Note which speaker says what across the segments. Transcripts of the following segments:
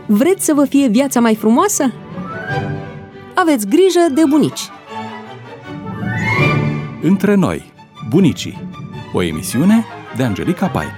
Speaker 1: Vreți să vă fie viața mai frumoasă? Aveți grijă de bunici!
Speaker 2: Între noi, bunicii. O emisiune de Angelica Paicu.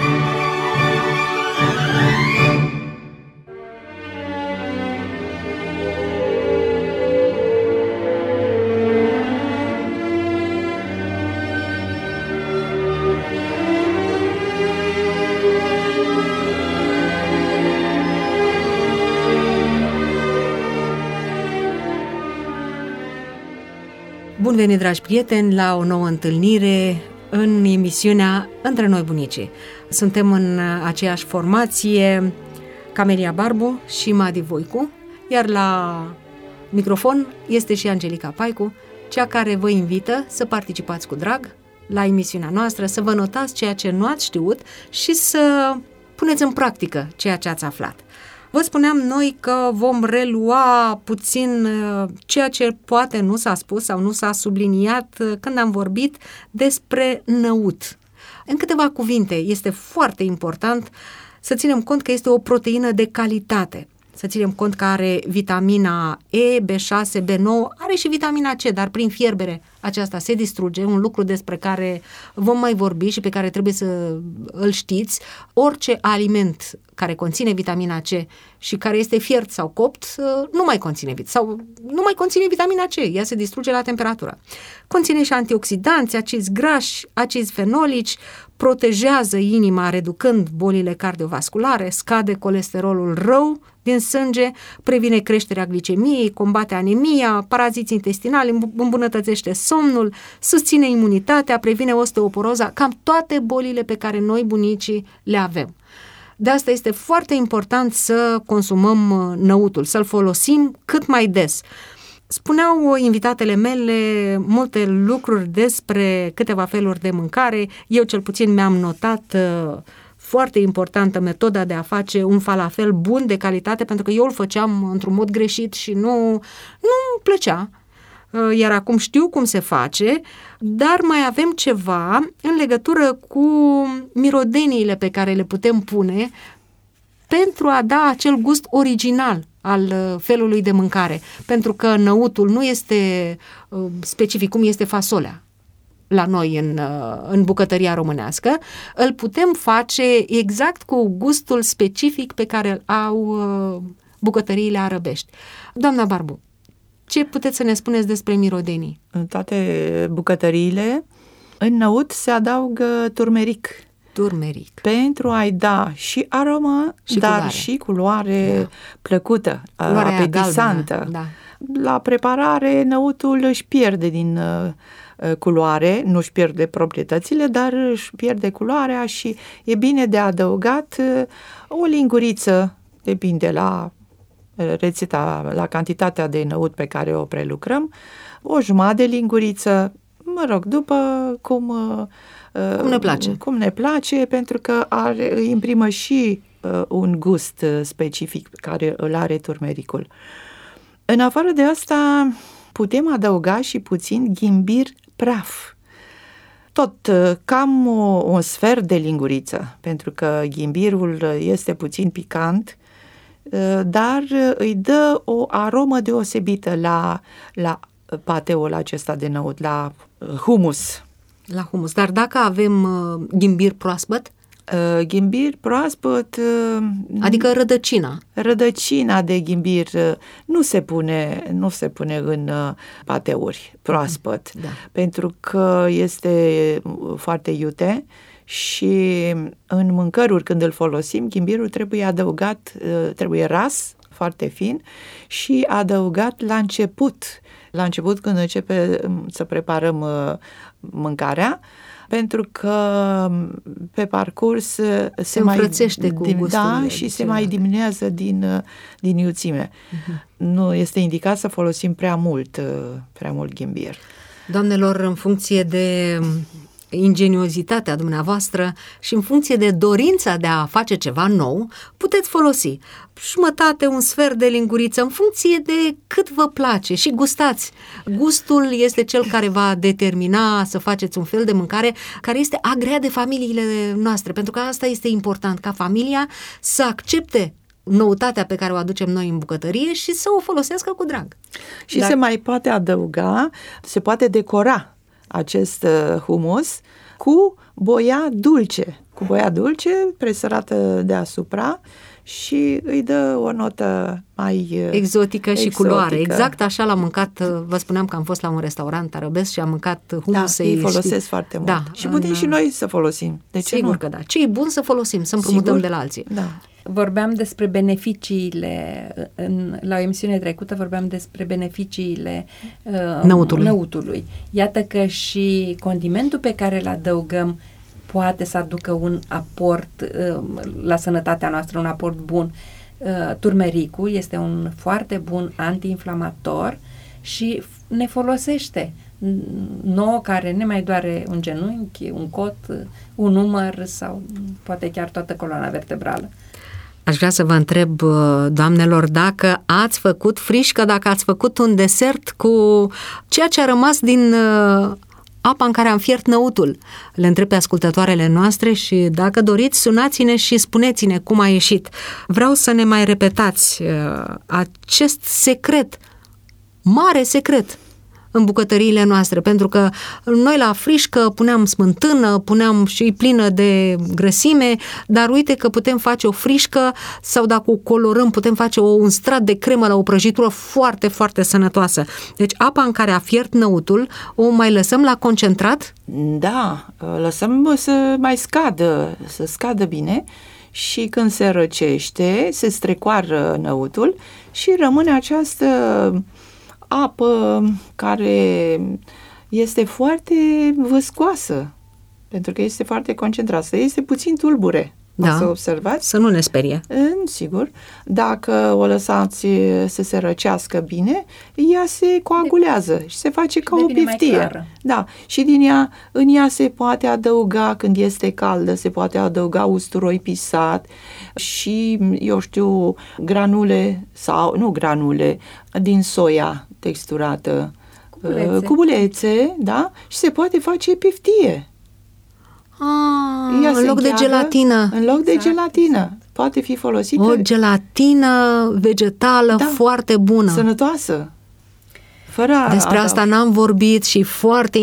Speaker 1: Bun venit, dragi prieteni, la o nouă întâlnire în emisiunea Între noi, bunicii. Suntem în aceeași formație, Camelia Barbu și Madi Voicu, iar la microfon este și Angelica Paicu, cea care vă invită să participați cu drag la emisiunea noastră, să vă notați ceea ce nu ați știut și să puneți în practică ceea ce ați aflat. Vă spuneam noi că vom relua puțin ceea ce poate nu s-a spus sau nu s-a subliniat când am vorbit despre năut. În câteva cuvinte, este foarte important să ținem cont că este o proteină de calitate. Să ținem cont că are vitamina E, B6, B9, are și vitamina C, dar prin fierbere aceasta se distruge, un lucru despre care vom mai vorbi și pe care trebuie să îl știți. Orice aliment care conține vitamina C și care este fiert sau copt, nu mai conține vitamina C, ea se distruge la temperatură. Conține și antioxidanți, acizi grași, acizi fenolici, protejează inima reducând bolile cardiovasculare, scade colesterolul rău din sânge, previne creșterea glicemiei, combate anemia, paraziți intestinali, îmbunătățește somnul, susține imunitatea, previne osteoporoza, cam toate bolile pe care noi, bunicii, le avem. De asta este foarte important să consumăm năutul, să-l folosim cât mai des. Spuneau invitatele mele multe lucruri despre câteva feluri de mâncare. Eu cel puțin mi-am notat foarte importantă metoda de a face un falafel bun, de calitate, pentru că eu îl făceam într-un mod greșit și nu plăcea. Iar acum știu cum se face, dar mai avem ceva în legătură cu mirodeniile pe care le putem pune pentru a da acel gust original al felului de mâncare. Pentru că năutul nu este specific cum este fasolea la noi în bucătăria românească, îl putem face exact cu gustul specific pe care îl au bucătăriile arăbești. Doamna Barbu, ce puteți să ne spuneți despre mirodenii?
Speaker 3: În toate bucătăriile, în năut se adaugă turmeric. Pentru a-i da și aromă, dar culoare. Și culoare plăcută, apetisantă.
Speaker 1: Da.
Speaker 3: La preparare, năutul își pierde din culoare, nu își pierde proprietățile, dar își pierde culoarea și e bine de adăugat o linguriță, depinde la rețeta, la cantitatea de năut pe care o prelucrăm, o jumătate de linguriță, după cum ne place, pentru că îi imprimă și un gust specific care îl are turmericul. În afară de asta, putem adăuga și puțin ghimbir praf. Tot cam un sfert de linguriță, pentru că ghimbirul este puțin picant, dar îi dă o aromă deosebită la pateul acesta de năut, la humus.
Speaker 1: La humus. Dar dacă avem ghimbir proaspăt?
Speaker 3: Ghimbir proaspăt...
Speaker 1: Adică rădăcina.
Speaker 3: Rădăcina de ghimbir nu se pune în pateuri proaspăt, pentru că este foarte iute și în mâncăruri când îl folosim, ghimbirul trebuie ras, foarte fin și adăugat la început când începe să preparăm mâncarea, pentru că pe parcurs se mai
Speaker 1: înfrățește cu gustul.
Speaker 3: Și se mai diminuează din iuțime. Nu este indicat să folosim prea mult ghimbir.
Speaker 1: Doamnelor, în funcție de ingeniozitatea dumneavoastră și în funcție de dorința de a face ceva nou, puteți folosi jumătate, un sfert de linguriță, în funcție de cât vă place și gustați. Gustul este cel care va determina să faceți un fel de mâncare care este agreat de familiile noastre, pentru că asta este important, ca familia să accepte noutatea pe care o aducem noi în bucătărie și să o folosească cu drag.
Speaker 3: Și se mai poate adăuga, se poate decora acest humus cu boia dulce. Cu boia dulce presărată deasupra și îi dă o notă mai
Speaker 1: exotică și culoare. Exact așa l-am mâncat, vă spuneam că am fost la un restaurant arabesc și am mâncat humus.
Speaker 3: Da, ei folosesc foarte mult. Și putem și noi să folosim. De ce
Speaker 1: sigur
Speaker 3: nu?
Speaker 1: că da. Ce e bun să folosim, să împrumutăm de la alții.
Speaker 3: Da.
Speaker 4: Vorbeam despre beneficiile, la o emisiune trecută vorbeam despre beneficiile năutului. Iată că și condimentul pe care îl adăugăm poate să aducă un aport la sănătatea noastră, un aport bun. Turmericul este un foarte bun antiinflamator și ne folosește. Nouă care ne mai doare un genunchi, un cot, un umăr sau poate chiar toată coloana vertebrală.
Speaker 1: Aș vrea să vă întreb, doamnelor, dacă ați făcut frișcă, dacă ați făcut un desert cu ceea ce a rămas din apa în care am fiert năutul. Le întreb pe ascultătoarele noastre și dacă doriți, sunați-ne și spuneți-ne cum a ieșit. Vreau să ne mai repetați acest secret, mare secret, în bucătăriile noastre, pentru că noi la frișcă puneam smântână, puneam și plină de grăsime, dar uite că putem face o frișcă sau dacă o colorăm, putem face un strat de cremă la o prăjitură foarte, foarte sănătoasă. Deci apa în care a fiert năutul o mai lăsăm la concentrat?
Speaker 3: Da, lăsăm să mai scadă, să scadă bine și când se răcește, se strecoară năutul și rămâne această apă care este foarte văscoasă, pentru că este foarte concentrată, este puțin tulbure.
Speaker 1: Da,
Speaker 3: o să observați?
Speaker 1: Să nu ne sperie.
Speaker 3: Sigur. Dacă o lăsați să se răcească bine, ea se coagulează și se face ca o piftie. Da, și în ea se poate adăuga, când este caldă, se poate adăuga usturoi pisat și, eu știu, granule sau, nu granule, din soia texturată, cubulețe, da? Și se poate face piftie.
Speaker 1: În loc de gelatină.
Speaker 3: În loc de gelatină. Poate fi folosită.
Speaker 1: O gelatină vegetală foarte bună.
Speaker 3: Sănătoasă.
Speaker 1: Despre asta n-am vorbit și foarte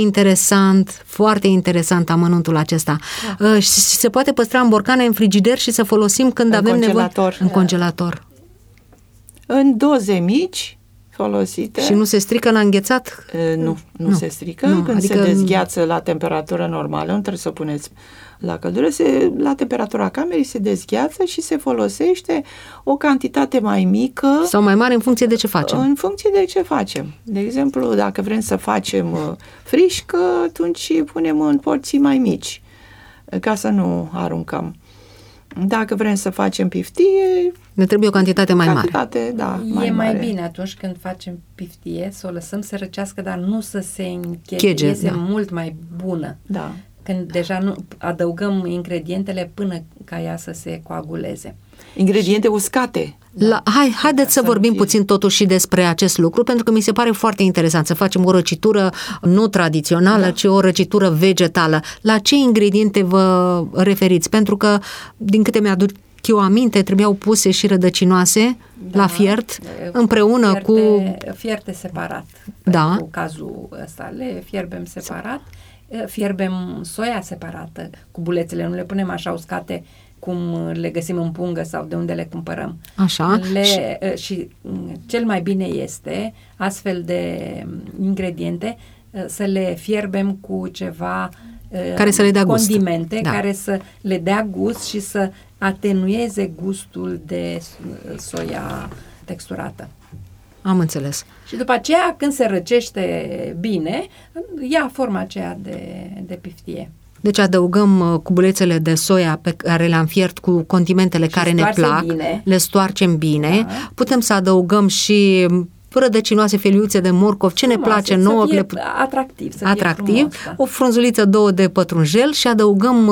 Speaker 1: interesant amănuntul acesta. Da. Și se poate păstra în borcane, în frigider și să folosim când avem nevoie. În congelator.
Speaker 3: În doze mici folosite.
Speaker 1: Și nu se strică la înghețat?
Speaker 3: Nu se strică. Când se dezgheață la temperatură normală, nu trebuie să o puneți la căldură, la temperatura camerei se dezgheață și se folosește o cantitate mai mică.
Speaker 1: Sau mai mare în funcție de ce facem.
Speaker 3: În funcție de ce facem. De exemplu, dacă vrem să facem frișcă, atunci punem în porții mai mici, ca să nu aruncăm. Dacă vrem să facem piftie,
Speaker 1: ne trebuie o cantitate mai mare.
Speaker 3: Da,
Speaker 4: mai mare. Bine atunci când facem piftie să o lăsăm să răcească, dar nu să se închege. Este mult mai bună.
Speaker 3: Da.
Speaker 4: Când deja nu adăugăm ingredientele până ca ea să se coaguleze.
Speaker 3: Ingrediente uscate.
Speaker 1: Haideți să vorbim puțin totuși și despre acest lucru, pentru că mi se pare foarte interesant să facem o răcitură nu tradițională, ci o răcitură vegetală. La ce ingrediente vă referiți? Pentru că, din câte mi-aduc eu aminte, trebuiau puse și rădăcinoase la fiert, împreună cu...
Speaker 4: Fierte separat.
Speaker 1: Da.
Speaker 4: Cu cazul ăsta le fierbem separat. Fierbem soia separată, cubulețele, nu le punem așa uscate cum le găsim în pungă sau de unde le cumpărăm.
Speaker 1: Așa.
Speaker 4: Și cel mai bine este astfel de ingrediente să le fierbem cu ceva
Speaker 1: care să le dea
Speaker 4: condimente,
Speaker 1: gust.
Speaker 4: Care să le dea gust și să atenueze gustul de soia texturată.
Speaker 1: Am înțeles.
Speaker 4: Și după aceea, când se răcește bine, ia forma aceea de piftie.
Speaker 1: Deci adăugăm cubulețele de soia pe care le-am fiert cu condimentele care ne plac, le stoarcem bine, putem să adăugăm și rădăcinoase, feliuțe de morcov, ce ne place nouă.
Speaker 4: Atractiv.
Speaker 1: Frumos, o frunzuliță, 2 de pătrunjel și adăugăm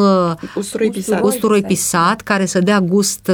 Speaker 1: usturoi pisat, care să dea gust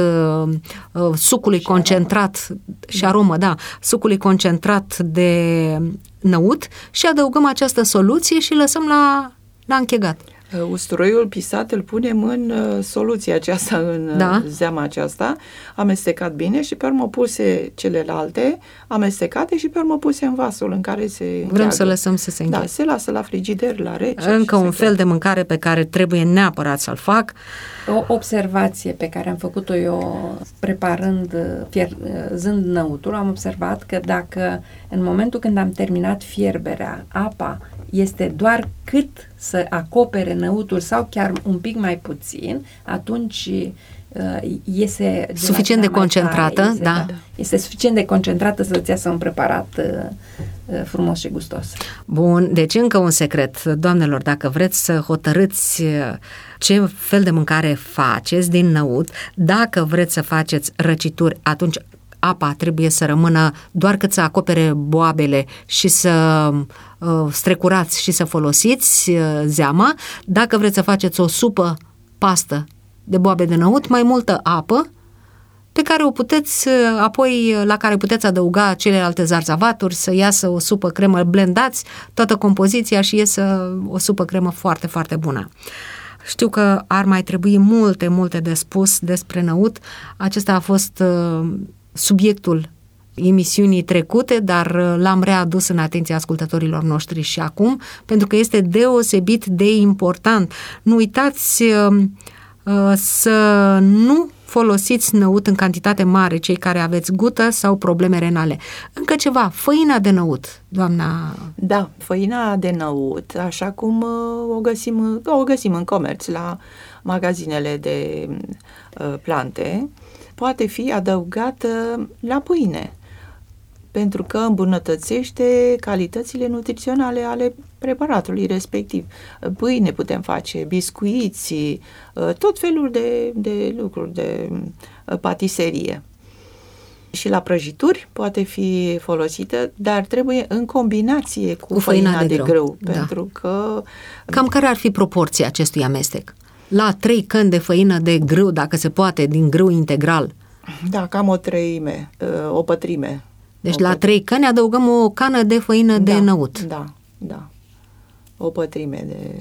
Speaker 1: sucului concentrat și aromă, sucului concentrat de năut și adăugăm această soluție și lăsăm la închegat.
Speaker 3: Usturoiul pisat îl punem în soluția aceasta, în zeama aceasta, amestecat bine și pe urmă puse celelalte, amestecate și pe urmă puse în vasul în care se încheagă.
Speaker 1: Vrem să lăsăm să se încheagă.
Speaker 3: Da, se lasă la frigider, la rece.
Speaker 1: Încă un fel de mâncare pe care trebuie neapărat să-l fac.
Speaker 4: O observație pe care am făcut-o eu preparând, fierzând năutul, am observat că dacă în momentul când am terminat fierberea, apa este doar cât să acopere năutul sau chiar un pic mai puțin, atunci iese
Speaker 1: suficient de concentrată,
Speaker 4: tare, este suficient de concentrată să-ți iasă un preparat frumos și gustos.
Speaker 1: Bun, deci încă un secret, doamnelor, dacă vreți să hotărâți ce fel de mâncare faceți din năut, dacă vreți să faceți răcituri, atunci apa trebuie să rămână doar cât să acopere boabele și să strecurați și să folosiți zeama. Dacă vreți să faceți o supă, pastă de boabe de năut, mai multă apă, pe care o puteți, apoi la care puteți adăuga celelalte zarzavaturi, să iasă o supă cremă, blendați toată compoziția și iesă o supă cremă foarte, foarte bună. Știu că ar mai trebui multe de spus despre năut. Acesta a fost subiectul emisiunii trecute, dar l-am readus în atenția ascultătorilor noștri și acum, pentru că este deosebit de important. Nu uitați să nu folosiți năut în cantitate mare, cei care aveți gută sau probleme renale. Încă ceva, făina de năut, doamna...
Speaker 3: Da, făina de năut, așa cum o găsim în comerț, la magazinele de plante, poate fi adăugată la pâine, pentru că îmbunătățește calitățile nutriționale ale preparatului respectiv. Pâine putem face, biscuiți, tot felul de lucruri, de patiserie. Și la prăjituri poate fi folosită, dar trebuie în combinație cu făina de grâu, pentru că...
Speaker 1: Cam care ar fi proporția acestui amestec? La 3 căni de făină de grâu, dacă se poate, din grâu integral?
Speaker 3: Da, cam o pătrime.
Speaker 1: Deci la 3 căni adăugăm o cană de făină de năut.
Speaker 3: Da. O pătrime de...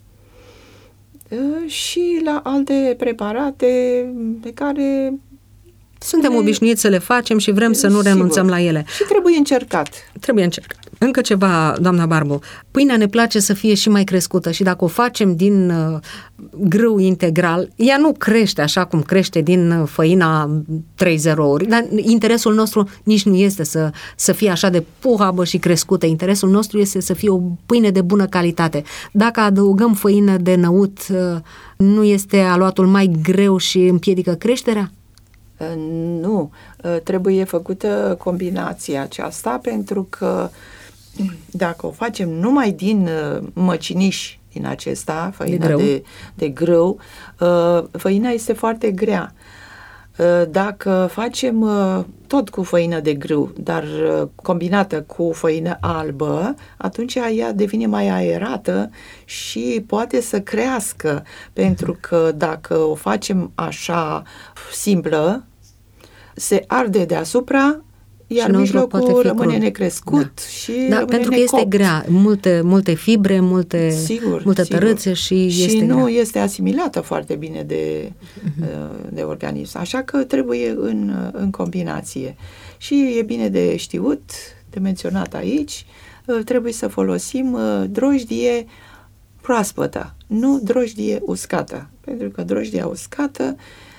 Speaker 3: Și la alte preparate pe care...
Speaker 1: Suntem obișnuiți să le facem și vrem să nu renunțăm la ele.
Speaker 3: Și trebuie încercat.
Speaker 1: Încă ceva, doamna Barbu. Pâinea ne place să fie și mai crescută și dacă o facem din grâu integral, ea nu crește așa cum crește din făina 3-0-uri, dar interesul nostru nici nu este să fie așa de puhabă și crescută. Interesul nostru este să fie o pâine de bună calitate. Dacă adăugăm făină de năut, nu este aluatul mai greu și împiedică creșterea?
Speaker 3: Nu, trebuie făcută combinația aceasta, pentru că dacă o facem numai din măciniș, din acesta, făina de grâu, făina este foarte grea. Dacă facem tot cu făină de grâu, dar combinată cu făină albă, atunci ea devine mai aerată și poate să crească, pentru că dacă o facem așa simplă, se arde deasupra, iar mijlocul rămâne necrescut și rămâne
Speaker 1: pentru că
Speaker 3: necopt.
Speaker 1: este grea, multe fibre, multe tărâțe și este
Speaker 3: nu
Speaker 1: grea.
Speaker 3: este asimilată foarte bine de organism. Așa că trebuie în combinație. Și e bine de știut, de menționat aici, trebuie să folosim drojdie proaspătă, nu drojdie uscată, pentru că drojdia uscată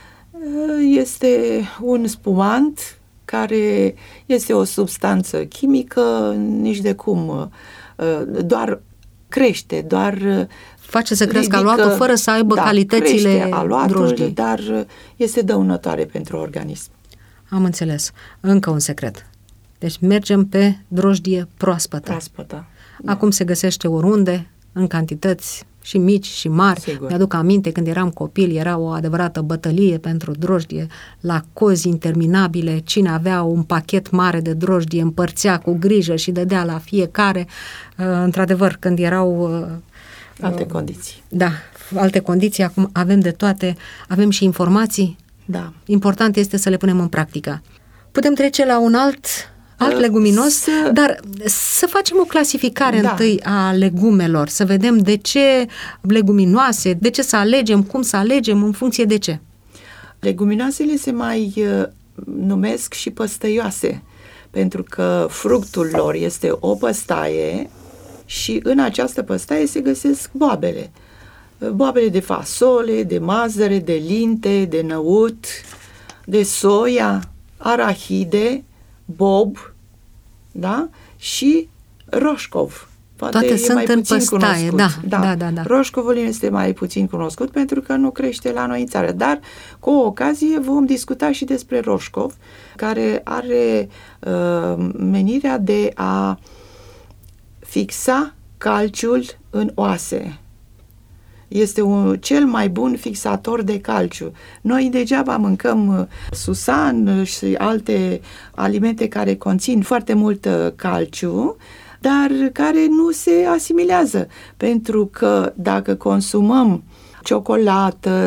Speaker 3: este un spumant care este o substanță chimică, nici de cum, doar crește, doar
Speaker 1: face să crească aluatul fără să aibă calitățile drojdiei.
Speaker 3: Dar este dăunătoare pentru organism.
Speaker 1: Am înțeles. Încă un secret. Deci mergem pe drojdie proaspătă. Acum se găsește oriunde, în cantități și mici și mari.
Speaker 3: Sigur.
Speaker 1: Mi-aduc aminte, când eram copil, era o adevărată bătălie pentru drojdie, la cozi interminabile, cine avea un pachet mare de drojdie împărțea cu grijă și dădea la fiecare. Într-adevăr, când erau...
Speaker 3: Alte condiții.
Speaker 1: Da, alte condiții, acum avem de toate, avem și informații.
Speaker 3: Da.
Speaker 1: Important este să le punem în practică. Putem trece la un alt alt leguminos, dar să facem o clasificare întâi a legumelor, să vedem de ce leguminoase, de ce să alegem, cum să alegem, în funcție de ce.
Speaker 3: Leguminoasele se mai numesc și păstăioase, pentru că fructul lor este o păstaie și în această păstaie se găsesc boabele. Boabele de fasole, de mazăre, de linte, de năut, de soia, arahide, bob, da? Și roșcov.
Speaker 1: Toate sunt în păstaie, da.
Speaker 3: Roșcovul este mai puțin cunoscut pentru că nu crește la noi în țară, dar cu o ocazie vom discuta și despre roșcov, care are menirea de a fixa calciul în oase. Este cel mai bun fixator de calciu. Noi degeaba mâncăm susan și alte alimente care conțin foarte mult calciu, dar care nu se asimilează, pentru că dacă consumăm ciocolată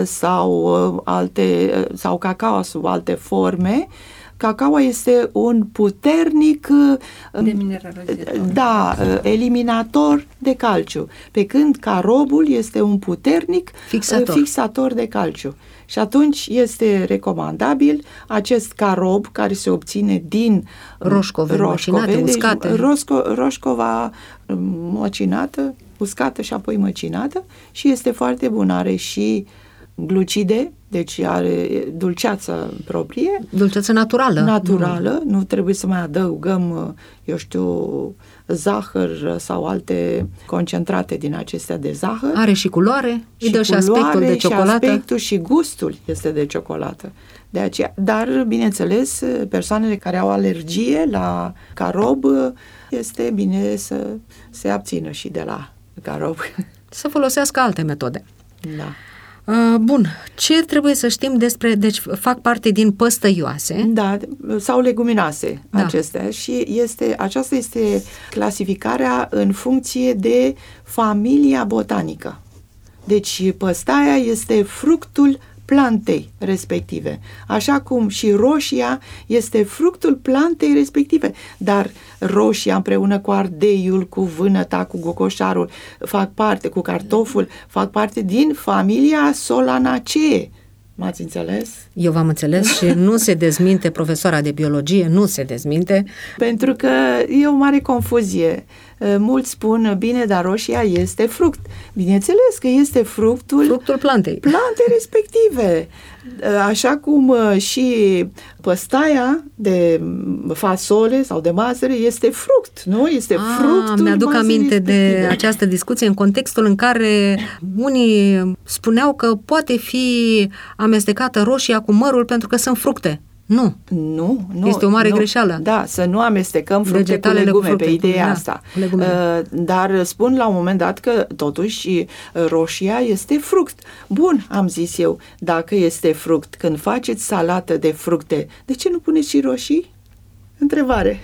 Speaker 3: sau cacao sub alte forme, cacao este un puternic eliminator de calciu, pe când carobul este un puternic fixator de calciu. Și atunci este recomandabil acest carob care se obține din
Speaker 1: roșcove măcinate, uscate.
Speaker 3: Roșcova măcinată, uscată și apoi măcinată și este foarte bun. Are și glucide, deci are dulceață proprie.
Speaker 1: Dulceață naturală. Nu trebuie să mai adăugăm, zahăr sau alte concentrate din acestea de zahăr. Are și culoare, îi dă și aspectul de ciocolată.
Speaker 3: Și aspectul și gustul este de ciocolată. De aceea, dar, bineînțeles, persoanele care au alergie la carob, este bine să se abțină și de la carob.
Speaker 1: Să folosească alte metode.
Speaker 3: Da.
Speaker 1: Bun, ce trebuie să știm deci fac parte din păstăioase.
Speaker 3: Da, sau leguminoase acestea și aceasta este clasificarea în funcție de familia botanică. Deci păstaia este fructul plantei respective, așa cum și roșia este fructul plantei respective, dar roșia împreună cu ardeiul, cu vânăta, cu gogoșarul, cu cartoful, fac parte din familia Solanaceae. M-ați înțeles?
Speaker 1: Eu v-am înțeles și nu se dezminte, profesoara de biologie, nu se dezminte.
Speaker 3: Pentru că e o mare confuzie. Mulți spun, bine, dar roșia este fruct. Bineînțeles că este fructul
Speaker 1: plantei
Speaker 3: respective. Așa cum și păstaia de fasole sau de mazăre este fruct, nu? Este fructul.
Speaker 1: Mi-aduc aminte de această discuție în contextul în care unii spuneau că poate fi amestecată roșia cu mărul pentru că sunt fructe. Nu. Este o mare greșeală.
Speaker 3: Da, să nu amestecăm fructe cu legume pe ideea asta. Dar spun la un moment dat că totuși roșia este fruct. Bun, am zis eu, dacă este fruct, când faceți salată de fructe, de ce nu puneți și roșii? Întrebare.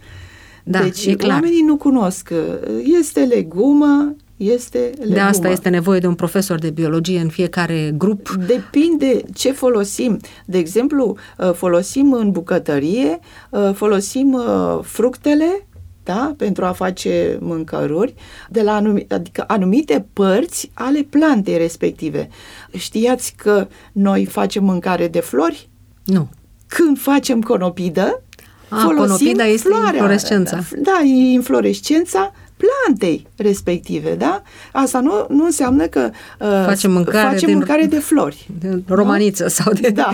Speaker 1: Da,
Speaker 3: deci oamenii nu cunosc. Este legumă,
Speaker 1: de asta este nevoie de un profesor de biologie în fiecare grup.
Speaker 3: Depinde ce folosim. De exemplu, folosim în bucătărie, folosim fructele, da, pentru a face mâncăruri, adică anumite părți ale plantei respective. Știați că noi facem mâncare de flori?
Speaker 1: Nu.
Speaker 3: Când facem conopidă, folosim
Speaker 1: conopida este inflorescența.
Speaker 3: Da, e inflorescența plantei respective, da? Asta nu înseamnă că
Speaker 1: facem mâncare
Speaker 3: de flori.
Speaker 1: De romaniță sau de...
Speaker 3: Da.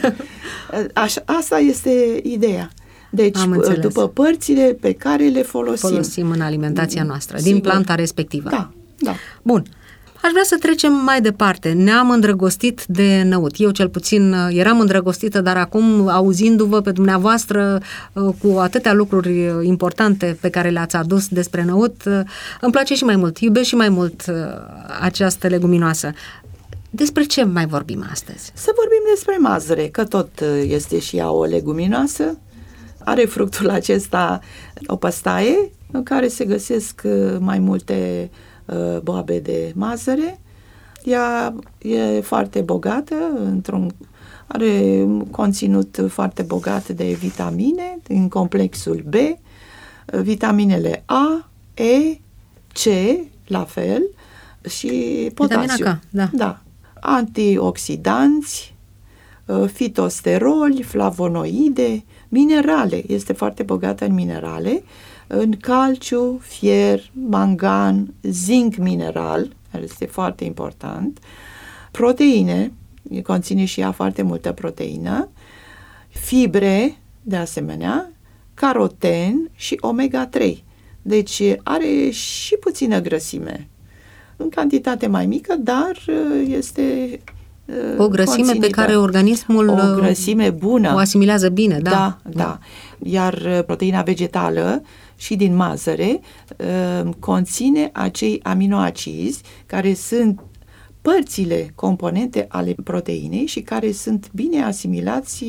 Speaker 3: Asta este ideea. Deci, după părțile pe care le folosim
Speaker 1: în alimentația noastră, din planta respectivă.
Speaker 3: Da.
Speaker 1: Bun. Aș vrea să trecem mai departe. Ne-am îndrăgostit de năut. Eu cel puțin eram îndrăgostită, dar acum, auzindu-vă pe dumneavoastră cu atâtea lucruri importante pe care le-ați adus despre năut, îmi place și mai mult, iubesc și mai mult această leguminoasă. Despre ce mai vorbim astăzi?
Speaker 3: Să vorbim despre mazăre, că tot este și ea o leguminoasă. Are fructul acesta o păstaie în care se găsesc mai multe boabe de mazăre. Ea e foarte bogată într-un Are un conținut foarte bogat de vitamine în complexul B, vitaminele A, E, C, la fel, și potasiu.
Speaker 1: Vitamina K, da.
Speaker 3: Da. Antioxidanți, fitosteroli, flavonoide, minerale. Este foarte bogată în minerale, în calciu, fier, mangan, zinc mineral, care este foarte important, proteine, conține și ea foarte multă proteină, fibre, de asemenea, caroten și omega-3. Deci are și puțină grăsime, în cantitate mai mică, dar este
Speaker 1: o grăsime pe care organismul
Speaker 3: o grăsime bună.
Speaker 1: O asimilează bine, da?
Speaker 3: Da. Iar proteina vegetală și din mazăre conține acei aminoacizi care sunt părțile componente ale proteinei și care sunt bine asimilați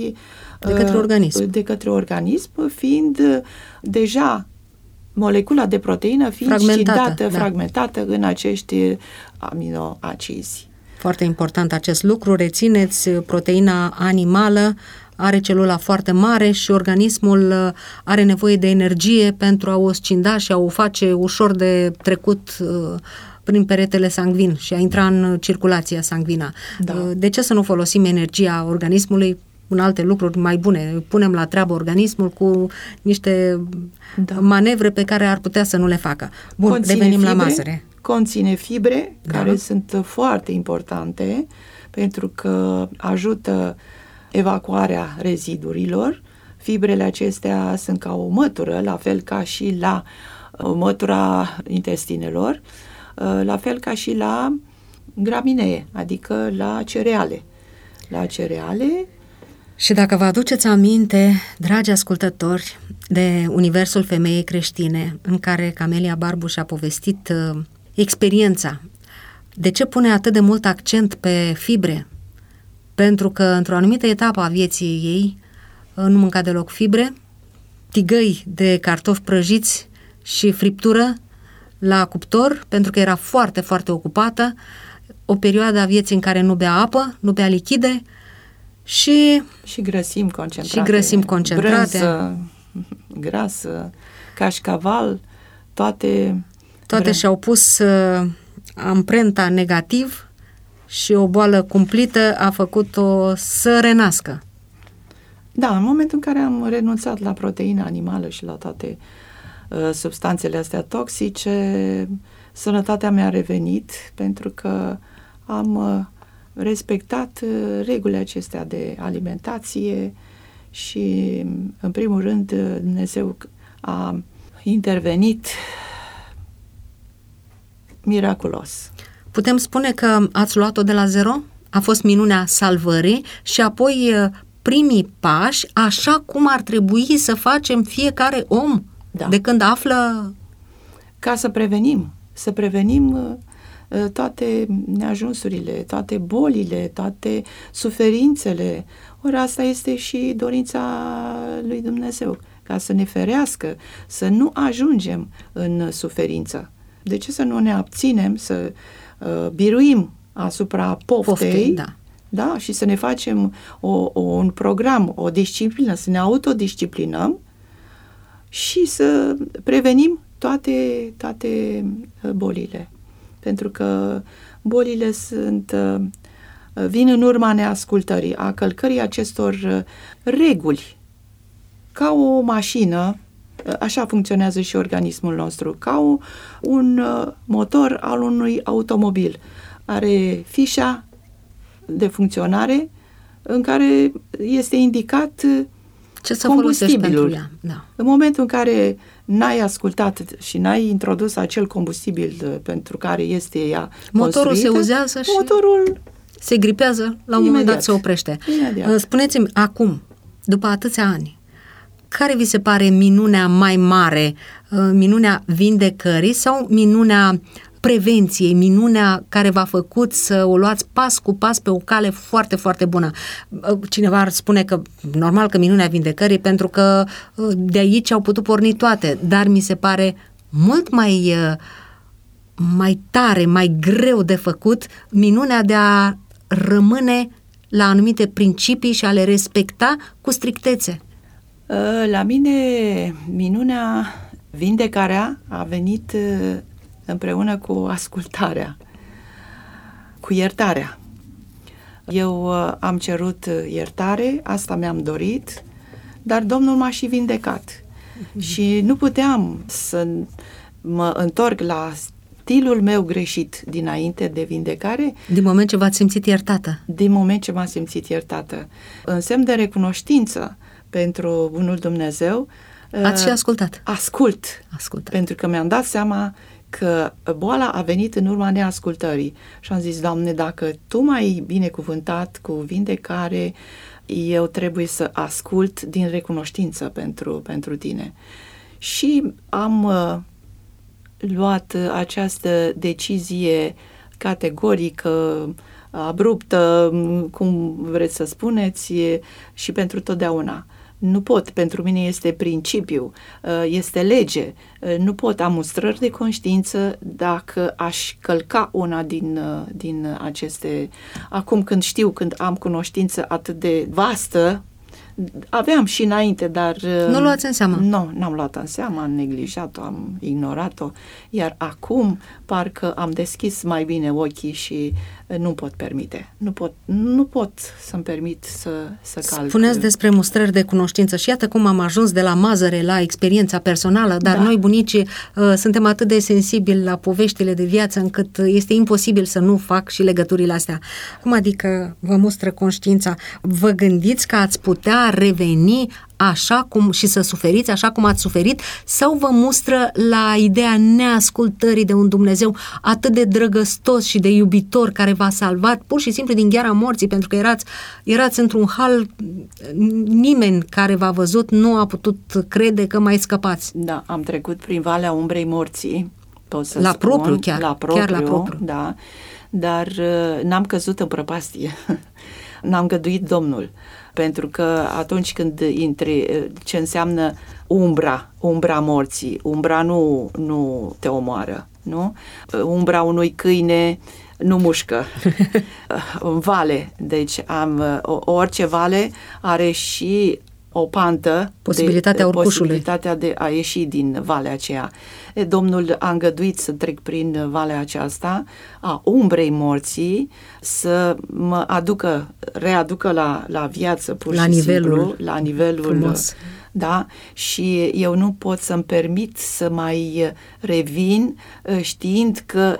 Speaker 3: de către organism, fiind deja molecula de proteină fiind fragmentată în acești aminoacizi.
Speaker 1: Foarte important acest lucru, rețineți, proteina animală are celula foarte mare și organismul are nevoie de energie pentru a o scinda și a o face ușor de trecut prin peretele sanguin și a intra în circulația sanguină. Da. De ce să nu folosim energia organismului în alte lucruri mai bune? Punem la treabă organismul cu niște manevre pe care ar putea să nu le facă. Bun, revenim la mazăre.
Speaker 3: Conține fibre care sunt foarte importante pentru că ajută evacuarea rezidurilor. Fibrele acestea sunt ca o mătură, la fel ca și la mătura intestinelor, la fel ca și la graminee, adică la cereale. La cereale.
Speaker 1: Și dacă vă aduceți aminte, dragi ascultători, de universul femeii creștine, în care Camelia Barbu și-a povestit experiența, de ce pune atât de mult accent pe fibre? Pentru că într-o anumită etapă a vieții ei nu mânca deloc fibre, tigăi de cartofi prăjiți și friptură la cuptor, pentru că era foarte, foarte ocupată, o perioadă a vieții în care nu bea apă, nu bea lichide și
Speaker 3: grăsimi concentrate. Brânză, grasă, cașcaval, toate
Speaker 1: și-au pus amprenta negativ și o boală cumplită a făcut-o să renască.
Speaker 3: Da, în momentul în care am renunțat la proteina animală și la toate substanțele astea toxice, sănătatea mea a revenit pentru că am respectat regulile acestea de alimentație și, în primul rând, Dumnezeu a intervenit miraculos.
Speaker 1: Putem spune că ați luat-o de la zero? A fost minunea salvării și apoi primii pași, așa cum ar trebui să facem fiecare om de când află...
Speaker 3: Ca să prevenim toate neajunsurile, toate bolile, toate suferințele. Ori asta este și dorința lui Dumnezeu, ca să ne ferească, să nu ajungem în suferință. De ce să nu ne abținem, să biruim asupra poftei, da, și să ne facem un program, o disciplină, să ne autodisciplinăm și să prevenim toate bolile. Pentru că bolile vin în urma neascultării, a călcării acestor reguli. Ca o mașină, așa funcționează și organismul nostru, ca un motor al unui automobil. Are fișa de funcționare în care este indicat
Speaker 1: ce să folosești pentru ea.
Speaker 3: Da. În momentul în care n-ai ascultat și n-ai introdus acel combustibil pentru care este ea
Speaker 1: motorul se uzează și
Speaker 3: motorul
Speaker 1: se gripează, la un moment dat se oprește.
Speaker 3: Imediat.
Speaker 1: Spuneți-mi acum, după atâția ani, care vi se pare minunea mai mare? Minunea vindecării sau minunea prevenției, minunea care v-a făcut să o luați pas cu pas pe o cale foarte, foarte bună? Cineva ar spune că normal că minunea vindecării, pentru că de aici au putut porni toate, dar mi se pare mult mai tare, mai greu de făcut minunea de a rămâne la anumite principii și a le respecta cu strictețe?
Speaker 3: La mine minunea, vindecarea a venit împreună cu ascultarea, cu iertarea. Eu am cerut iertare, asta mi-am dorit, dar Domnul m-a și vindecat. Și nu puteam să mă întorc la stilul meu greșit dinainte de vindecare.
Speaker 1: Din moment ce v-ați simțit iertată?
Speaker 3: Din moment ce m-am simțit iertată. În semn de recunoștință pentru bunul Dumnezeu.
Speaker 1: Ați și ascultat?
Speaker 3: Ascult. Pentru că mi-am dat seama că boala a venit în urma neascultării. Și am zis, Doamne, dacă Tu m-ai binecuvântat cu vindecare, eu trebuie să ascult din recunoștință pentru Tine. Și am luat această decizie categorică, abruptă, cum vreți să spuneți, și pentru totdeauna. Nu pot, pentru mine este principiu, este lege, nu pot, am mustrări de conștiință dacă aș călca una din aceste... Acum când am cunoștință atât de vastă, aveam și înainte, dar...
Speaker 1: Nu luați în seamă?
Speaker 3: Nu, n-am luat în seamă, am neglijat-o, am ignorat-o, iar acum parcă am deschis mai bine ochii și nu pot permite. Nu pot să-mi permit să calc.
Speaker 1: Spuneați despre mustrări de cunoștință și iată cum am ajuns de la mazăre la experiența personală, dar noi bunicii suntem atât de sensibili la poveștile de viață încât este imposibil să nu fac și legăturile astea. Cum adică vă mustră conștiința? Vă gândiți că ați putea reveni așa cum și să suferiți așa cum ați suferit, sau vă mustră la ideea neascultării de un Dumnezeu atât de drăgăstos și de iubitor care v-a salvat pur și simplu din gheara morții, pentru că erați într-un hal, nimeni care v-a văzut nu a putut crede că mai scăpați.
Speaker 3: Da, am trecut prin valea umbrei morții, pot să
Speaker 1: la
Speaker 3: spun,
Speaker 1: propriu chiar la propriu.
Speaker 3: Da, dar n-am căzut în prăpastie. N-am găduit Domnul. Pentru că atunci când intri, ce înseamnă umbra morții, umbra nu te omoară, nu? Umbra unui câine nu mușcă. Vale, deci orice vale are și o pantă, posibilitatea de a ieși din valea aceea. Domnul a îngăduit să trec prin valea aceasta a umbrei morții, să mă readucă la viață pur și simplu, la nivelul
Speaker 1: frumos.
Speaker 3: Da? Și eu nu pot să-mi permit să mai revin știind că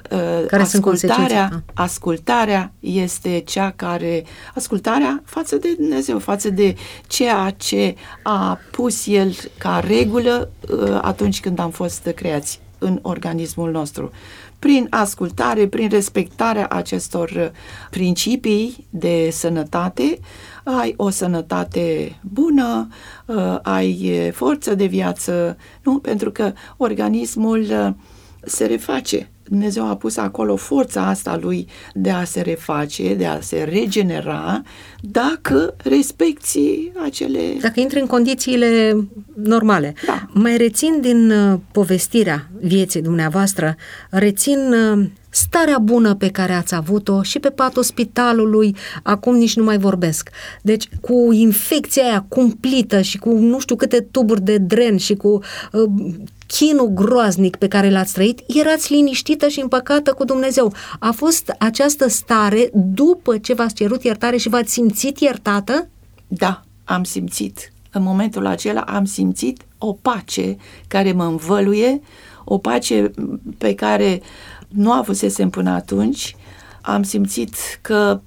Speaker 3: ascultarea este cea care... Ascultarea față de Dumnezeu, față de ceea ce a pus El ca regulă atunci când am fost creați în organismul nostru. Prin ascultare, prin respectarea acestor principii de sănătate, ai o sănătate bună, ai forță de viață, nu? Pentru că organismul se reface. Dumnezeu a pus acolo forța asta lui de a se reface, de a se regenera, dacă respecti acele...
Speaker 1: Dacă intri în condițiile normale.
Speaker 3: Da.
Speaker 1: Mai rețin din povestirea vieții dumneavoastră, starea bună pe care ați avut-o și pe patul spitalului, acum nici nu mai vorbesc. Deci cu infecția aia cumplită și cu nu știu câte tuburi de dren și cu chinul groaznic pe care l-ați trăit, erați liniștită și împăcată cu Dumnezeu. A fost această stare după ce v-ați cerut iertare și v-ați simțit iertată?
Speaker 3: Da, am simțit. În momentul acela am simțit o pace care mă învăluie, o pace pe care nu avusesem până atunci. Am simțit că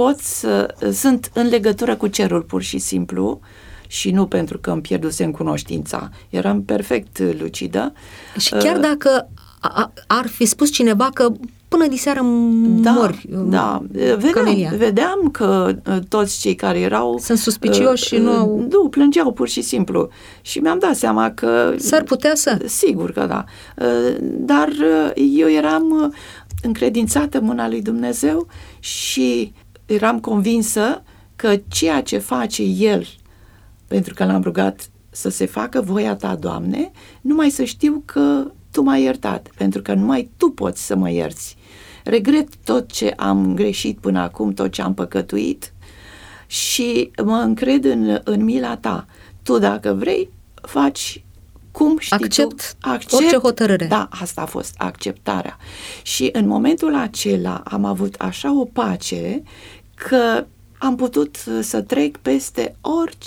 Speaker 3: sunt în legătură cu cerul pur și simplu și nu pentru că îmi pierdusem cunoștința. Eram perfect lucidă.
Speaker 1: Și chiar dacă ar fi spus cineva că până diseară mori.
Speaker 3: Da, vedeam că toți cei care erau...
Speaker 1: Sunt suspicioși și nu au...
Speaker 3: Nu, plângeau pur și simplu. Și mi-am dat seama că...
Speaker 1: S-ar putea să...
Speaker 3: Sigur că da. Dar eu eram încredințată în mâna lui Dumnezeu și eram convinsă că ceea ce face El, pentru că l-am rugat să se facă voia Ta, Doamne, numai să știu că Tu m-ai iertat, pentru că numai Tu poți să mă ierți. Regret tot ce am greșit până acum, tot ce am păcătuit și mă încred în mila ta. Tu, dacă vrei, faci cum știi
Speaker 1: accept
Speaker 3: tu.
Speaker 1: Orice hotărâre.
Speaker 3: Da, asta a fost acceptarea. Și în momentul acela am avut așa o pace că am putut să trec peste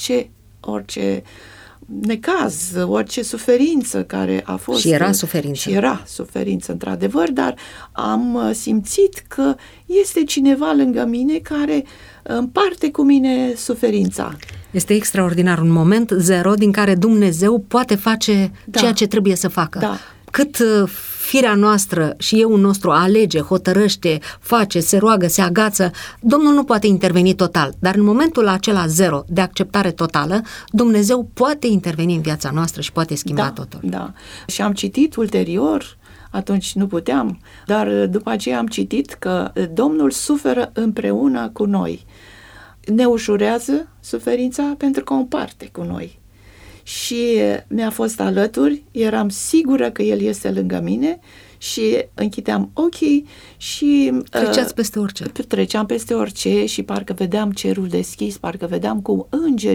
Speaker 3: orice necaz, orice suferință care a fost.
Speaker 1: Și era suferință.
Speaker 3: Și era suferință, într-adevăr, dar am simțit că este cineva lângă mine care împarte cu mine suferința.
Speaker 1: Este extraordinar, un moment zero din care Dumnezeu poate face ceea ce trebuie să facă.
Speaker 3: Da.
Speaker 1: Cât firea noastră și euul nostru alege, hotărăște, face, se roagă, se agață, Domnul nu poate interveni total, dar în momentul acela zero de acceptare totală, Dumnezeu poate interveni în viața noastră și poate schimba totul.
Speaker 3: Da, și am citit ulterior, atunci nu puteam, dar după aceea am citit că Domnul suferă împreună cu noi. Ne ușurează suferința pentru că o împarte cu noi. Și mi-a fost alături, eram sigură că El este lângă mine și închideam ochii și...
Speaker 1: Treceați peste orice.
Speaker 3: Treceam peste orice și parcă vedeam cerul deschis, parcă vedeam cum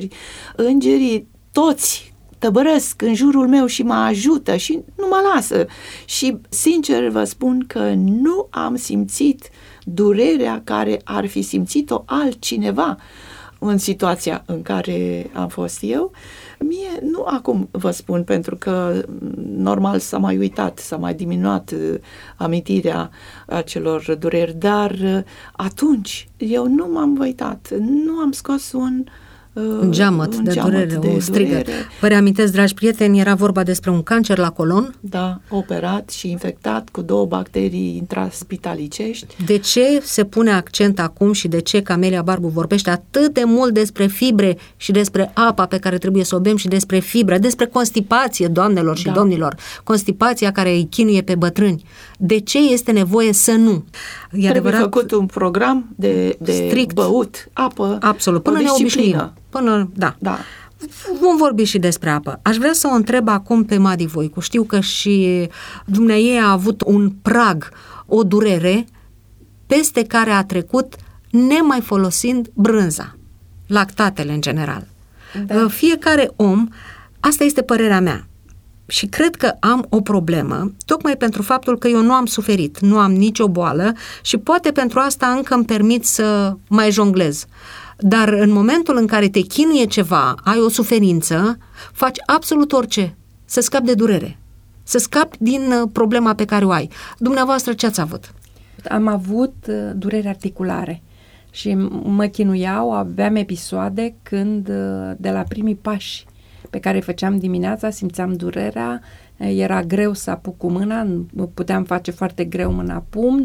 Speaker 3: îngerii toți tăbărăsc în jurul meu și mă ajută și nu mă lasă. Și sincer vă spun că nu am simțit durerea care ar fi simțit-o altcineva în situația în care am fost eu. Mie, nu acum vă spun, pentru că normal s-a mai uitat, s-a mai diminuat amintirea acelor dureri, dar atunci eu nu m-am uitat, nu am scos un
Speaker 1: geamăt de durere, un strigăt. Vă reamintesc, dragi prieteni, era vorba despre un cancer la colon.
Speaker 3: Da, operat și infectat cu 2 bacterii intraspitalicești.
Speaker 1: De ce se pune accent acum și de ce Camelia Barbu vorbește atât de mult despre fibre și despre apa pe care trebuie să o bem și despre fibre, despre constipație, doamnelor și domnilor, constipația care îi chinuie pe bătrâni? De ce este nevoie să nu?
Speaker 3: E trebuie făcut un program de strict, băut apă,
Speaker 1: absolut, până ne obișnuim. Da. Vom vorbi și despre apă. Aș vrea să o întreb acum pe Madi Voicu. Știu că și dumneaei a avut un prag, o durere peste care a trecut nemai folosind brânza, lactatele în general. Da. Fiecare om, asta este părerea mea, și cred că am o problemă, tocmai pentru faptul că eu nu am suferit, nu am nicio boală și poate pentru asta încă îmi permit să mai jonglez. Dar în momentul în care te chinuie ceva, ai o suferință, faci absolut orice să scapi de durere, să scapi din problema pe care o ai. Dumneavoastră ce ați avut?
Speaker 4: Am avut dureri articulare și mă chinuiau, aveam episoade când de la primii pași pe care îi făceam dimineața, simțeam durerea, era greu să apuc cu mâna, puteam face foarte greu mâna-pumn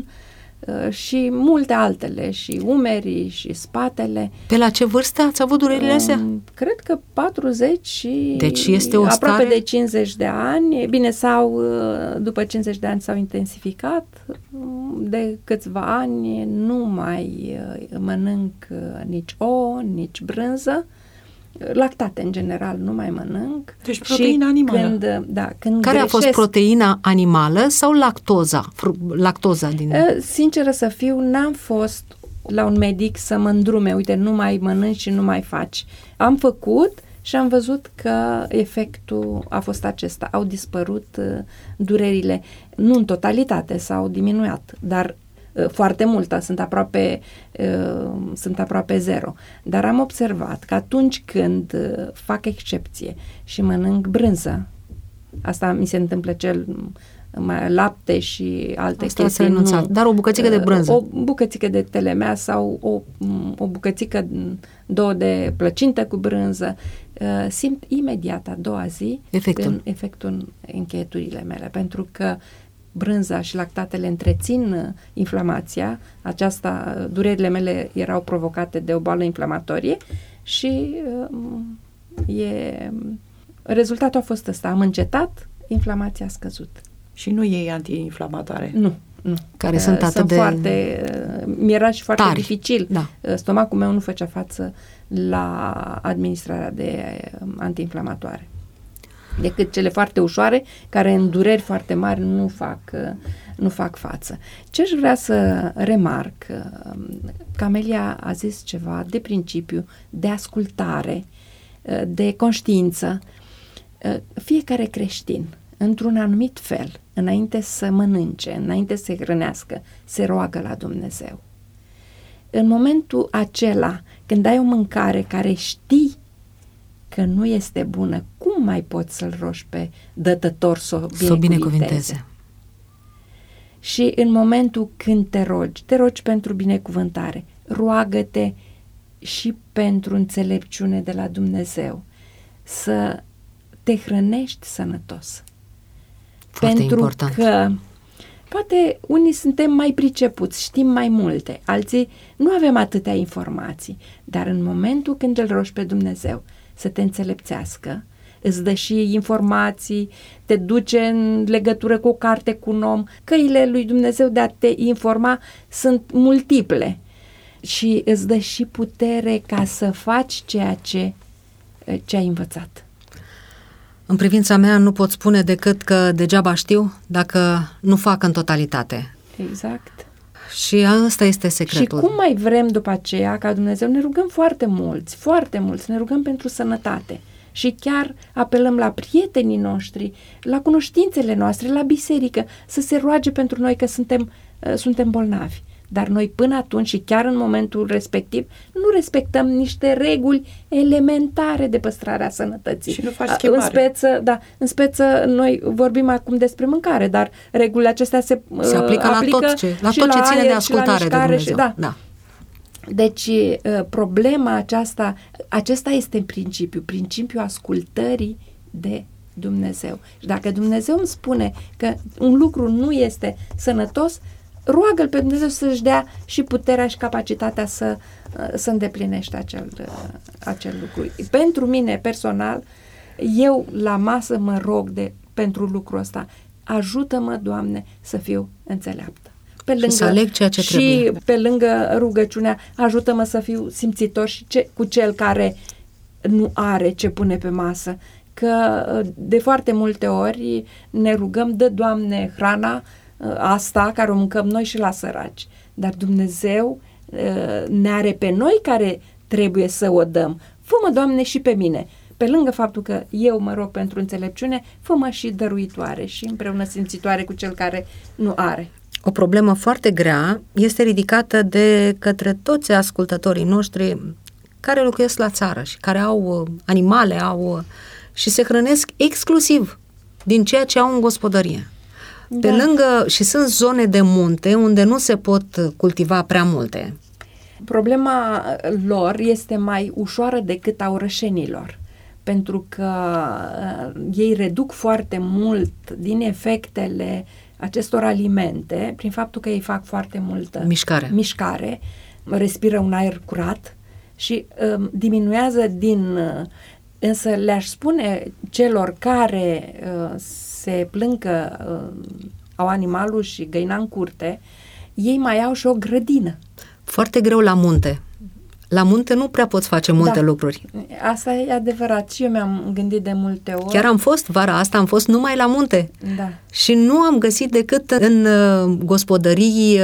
Speaker 4: și multe altele, și umerii, și spatele.
Speaker 1: Pe la ce vârstă ați avut durerile astea?
Speaker 4: Cred că 40 și
Speaker 1: deci este o
Speaker 4: aproape
Speaker 1: stare...
Speaker 4: de 50 de ani. Bine, după 50 de ani s-au intensificat. De câțiva ani nu mai mănânc nici ouă, nici brânză. Lactate, în general, nu mai mănânc.
Speaker 3: Deci proteina animală.
Speaker 4: Când
Speaker 1: care a fost proteina animală sau lactoza din...
Speaker 4: Sinceră să fiu, n-am fost la un medic să mă îndrume, uite, nu mai mănânci și nu mai faci. Am făcut și am văzut că efectul a fost acesta. Au dispărut durerile, nu în totalitate, s-au diminuat, dar foarte multă, sunt aproape zero. Dar am observat că atunci când fac excepție și mănânc brânză, asta mi se întâmplă lapte și alte chestii.
Speaker 1: Dar o bucățică de brânză.
Speaker 4: O bucățică de telemea sau o bucățică, 2 de plăcintă cu brânză, simt imediat a doua zi efectul în încheieturile mele, pentru că brânza și lactatele întrețin inflamația. Durerile mele erau provocate de o boală inflamatorie și rezultatul a fost ăsta. Am încetat, inflamația a scăzut.
Speaker 3: Și nu iei antiinflamatoare?
Speaker 4: Nu.
Speaker 1: Care sunt atât de
Speaker 4: foarte... Mi-era și foarte
Speaker 1: tari.
Speaker 4: dificil.
Speaker 1: Da.
Speaker 4: Stomacul meu nu făcea față la administrarea de antiinflamatoare. decât cele foarte ușoare, care în dureri foarte mari nu fac față. Ce-aș vrea să remarc, Camelia a zis ceva de principiu, de ascultare, de conștiință. Fiecare creștin, într-un anumit fel, înainte să mănânce, înainte să se hrănească, se roagă la Dumnezeu. În momentul acela, când ai o mâncare care știi că nu este bună, cum mai poți să-L rogi pe Dătător să o binecuvinteze? Și în momentul când te rogi pentru binecuvântare, roagă-te și pentru înțelepciune de la Dumnezeu, să te hrănești sănătos.
Speaker 1: Foarte important.
Speaker 4: Că poate unii suntem mai pricepuți, știm mai multe, alții nu avem atâtea informații, dar în momentul când îl rogi pe Dumnezeu să te înțelepțească, îți dă și informații, te duce în legătură cu o carte, cu un om, căile lui Dumnezeu de a te informa sunt multiple și îți dă și putere ca să faci ceea ce ai învățat.
Speaker 1: În privința mea nu pot spune decât că degeaba știu dacă nu fac în totalitate.
Speaker 4: Exact.
Speaker 1: Și ăsta este secretul.
Speaker 4: Și cum mai vrem după aceea ca Dumnezeu? Ne rugăm foarte mulți, ne rugăm pentru sănătate. Și chiar apelăm la prietenii noștri, la cunoștințele noastre, la biserică, să se roage pentru noi că suntem bolnavi. Dar noi până atunci și chiar în momentul respectiv nu respectăm niște reguli elementare de păstrare a sănătății.
Speaker 3: Și nu faci schimbare.
Speaker 4: În speță noi vorbim acum despre mâncare, dar regulile acestea se
Speaker 1: aplică la tot ce ține de ascultare de Dumnezeu.
Speaker 4: Da. Deci problema acesta este principiul ascultării de Dumnezeu. Și dacă Dumnezeu îmi spune că un lucru nu este sănătos, roagă-L pe Dumnezeu să-și dea și puterea și capacitatea să îndeplinești acel lucru. Pentru mine personal, eu la masă mă rog pentru lucrul ăsta. Ajută-mă, Doamne, să fiu înțeleaptă.
Speaker 1: Și să aleg ceea ce trebuie.
Speaker 4: Și pe lângă rugăciunea, ajută-mă să fiu simțitor și cu cel care nu are ce pune pe masă. Că de foarte multe ori ne rugăm, dă, Doamne, hrana asta care o mâncăm noi și la săraci. Dar Dumnezeu ne are pe noi care trebuie să o dăm. Fă-mă, Doamne, și pe mine. Pe lângă faptul că eu mă rog pentru înțelepciune, fă-mă și dăruitoare și împreună simțitoare cu cel care nu are.
Speaker 1: O problemă foarte grea este ridicată de către toți ascultătorii noștri care locuiesc la țară și care au animale, și se hrănesc exclusiv din ceea ce au în gospodărie. Da. Pe lângă, și sunt zone de munte unde nu se pot cultiva prea multe.
Speaker 4: Problema lor este mai ușoară decât a orășenilor, pentru că ei reduc foarte mult din efectele acestor alimente prin faptul că ei fac foarte multă mișcare, respiră un aer curat și diminuează însă le-aș spune celor care se plâng că au animalul și găina în curte, ei mai au și o grădină.
Speaker 1: Foarte greu la munte. La munte nu prea poți face multe lucruri.
Speaker 4: Asta e adevărat și eu mi-am gândit de multe ori.
Speaker 1: Chiar am fost vara asta, am fost numai la munte.
Speaker 4: Da.
Speaker 1: Și nu am găsit decât în gospodării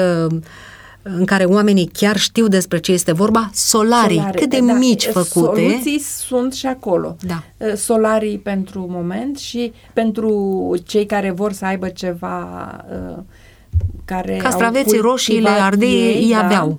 Speaker 1: în care oamenii chiar știu despre ce este vorba, solarii, cât de mici făcute.
Speaker 4: Soluții sunt și acolo.
Speaker 1: Da.
Speaker 4: Solarii pentru moment și pentru cei care vor să aibă ceva care
Speaker 1: castraveții, roșiile, ardei îi aveau.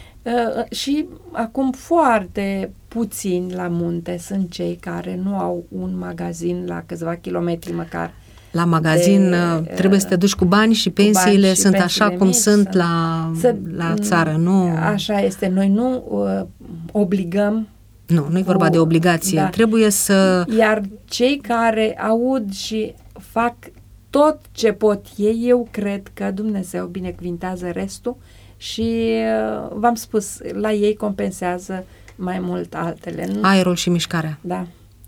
Speaker 4: Și acum foarte puțini la munte sunt cei care nu au un magazin la câțiva kilometri măcar.
Speaker 1: La magazin trebuie să te duci cu bani și pensiile sunt așa cum sunt la țară. Nu.
Speaker 4: Așa este. Noi nu obligăm.
Speaker 1: Nu e vorba de obligație. Da. Trebuie să...
Speaker 4: Iar cei care aud și fac tot ce pot ei, eu cred că Dumnezeu binecuvintează restul și v-am spus, la ei compensează mai mult altele.
Speaker 1: Aerul și mișcarea.
Speaker 4: Da.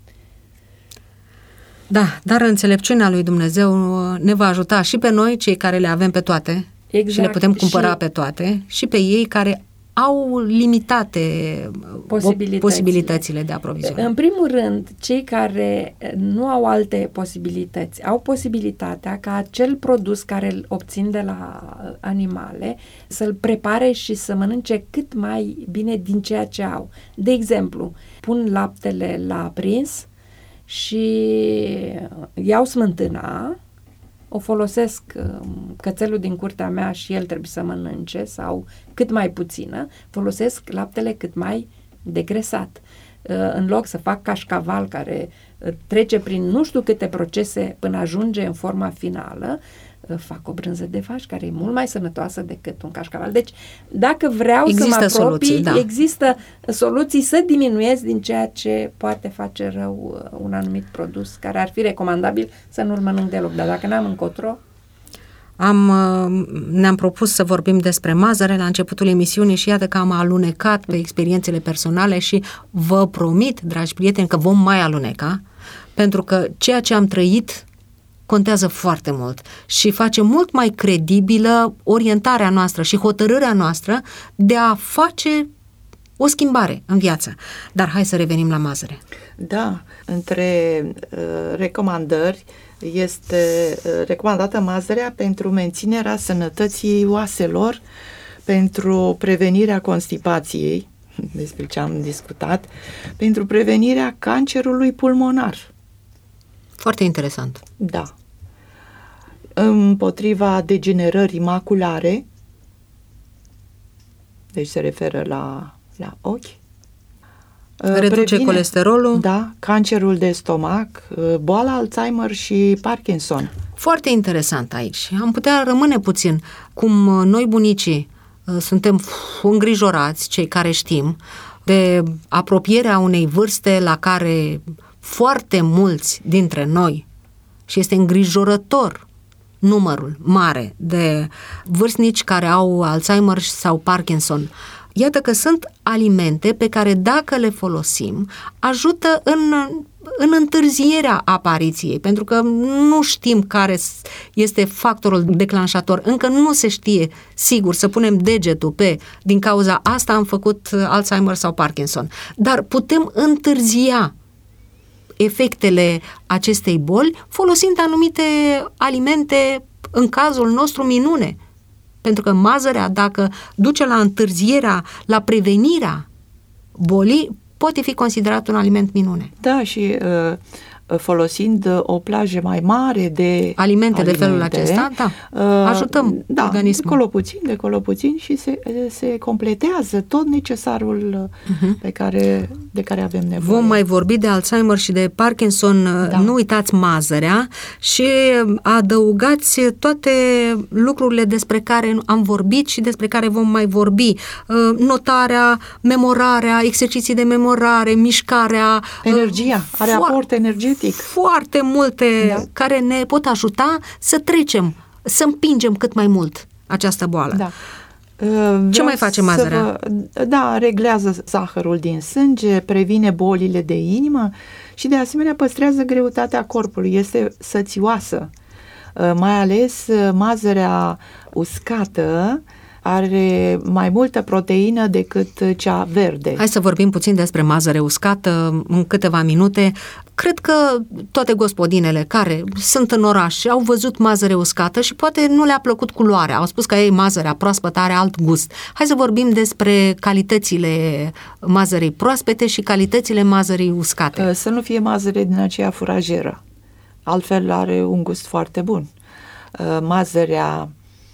Speaker 1: Da, dar înțelepciunea lui Dumnezeu ne va ajuta și pe noi, cei care le avem pe toate, și le putem cumpăra pe toate, și pe ei care au limitate posibilitățile de aprovizionare?
Speaker 4: În primul rând, cei care nu au alte posibilități, au posibilitatea ca acel produs care îl obțin de la animale să-l prepare și să mănânce cât mai bine din ceea ce au. De exemplu, pun laptele la aprins și iau smântâna, o folosesc cățelul din curtea mea și el trebuie să mănânce sau cât mai puțină, folosesc laptele cât mai degresat. În loc să fac cașcaval care trece prin nu știu câte procese până ajunge în forma finală, fac o brânză de vaci care e mult mai sănătoasă decât un cașcaval. Deci, dacă vreau să mă apropii, există soluții să diminuez din ceea ce poate face rău un anumit produs, care ar fi recomandabil să nu-l mănânc deloc. Dar dacă n-am încotro...
Speaker 1: Ne-am propus să vorbim despre mazăre la începutul emisiunii și iată că am alunecat pe experiențele personale și vă promit, dragi prieteni, că vom mai aluneca, pentru că ceea ce am trăit contează foarte mult și face mult mai credibilă orientarea noastră și hotărârea noastră de a face o schimbare în viață. Dar hai să revenim la mazăre.
Speaker 3: Da, între recomandări este recomandată mazărea pentru menținerea sănătății oaselor, pentru prevenirea constipației, despre ce am discutat, pentru prevenirea cancerului pulmonar.
Speaker 1: Foarte interesant.
Speaker 3: Da. Împotriva degenerării maculare, deci se referă la ochi.
Speaker 1: Reduce colesterolul.
Speaker 3: Da, cancerul de stomac, boala Alzheimer și Parkinson.
Speaker 1: Foarte interesant aici. Am putea rămâne puțin. Cum noi bunicii suntem îngrijorați, cei care știm, de apropierea unei vârste la care foarte mulți dintre noi, și este îngrijorător numărul mare de vârstnici care au Alzheimer sau Parkinson. Iată că sunt alimente pe care dacă le folosim, ajută în întârzierea apariției, pentru că nu știm care este factorul declanșator. Încă nu se știe sigur să punem degetul pe din cauza asta am făcut Alzheimer sau Parkinson. Dar putem întârzia efectele acestei boli folosind anumite alimente, în cazul nostru minune. Pentru că mazărea, dacă duce la întârzierea, la prevenirea bolii, poate fi considerat un aliment minune.
Speaker 3: Da, și folosind o plajă mai mare de
Speaker 1: alimente de felul acesta, ajutăm organismul.
Speaker 3: De colo puțin și se completează tot necesarul de care avem nevoie.
Speaker 1: Vom mai vorbi de Alzheimer și de Parkinson, nu uitați mazărea și adăugați toate lucrurile despre care am vorbit și despre care vom mai vorbi. Notarea, memorarea, exerciții de memorare, mișcarea.
Speaker 3: Energia, are aport energetic.
Speaker 1: Foarte multe care ne pot ajuta să trecem, să împingem cât mai mult această boală.
Speaker 3: Da.
Speaker 1: Ce mai face mazărea?
Speaker 3: Reglează zahărul din sânge, previne bolile de inimă și de asemenea păstrează greutatea corpului, este sățioasă. Mai ales mazărea uscată are mai multă proteină decât cea verde.
Speaker 1: Hai să vorbim puțin despre mazăre uscată în câteva minute. Cred că toate gospodinele care sunt în oraș au văzut mazăre uscată și poate nu le-a plăcut culoarea. Au spus că ei mazărea proaspătă are alt gust. Hai să vorbim despre calitățile mazărei proaspete și calitățile mazării uscate.
Speaker 3: Să nu fie mazăre din aceea furajeră. Altfel are un gust foarte bun. Mazărea